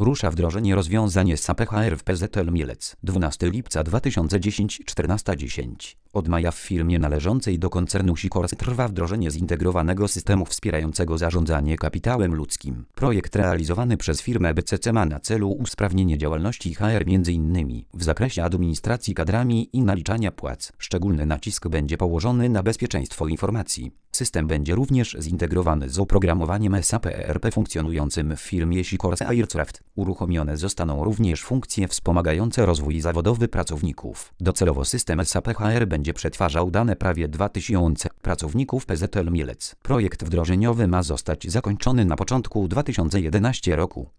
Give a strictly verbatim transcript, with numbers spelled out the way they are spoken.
Rusza wdrożenie rozwiązań S A P H R w P Z L Mielec. dwunastego lipca dwa tysiące dziesiątego czternasta dziesięć. Od maja w firmie należącej do koncernu Sikorsy trwa wdrożenie zintegrowanego systemu wspierającego zarządzanie kapitałem ludzkim. Projekt realizowany przez firmę B C C ma na celu usprawnienie działalności H R m.in. w zakresie administracji kadrami i naliczania płac. Szczególny nacisk będzie położony na bezpieczeństwo informacji. System będzie również zintegrowany z oprogramowaniem S A P E R P funkcjonującym w firmie Sikorsy Aircraft. Uruchomione zostaną również funkcje wspomagające rozwój zawodowy pracowników. Docelowo system S A P H R będzie przetwarzał dane prawie dwa tysiące pracowników P Z L Mielec. Projekt wdrożeniowy ma zostać zakończony na początku dwa tysiące jedenastego roku.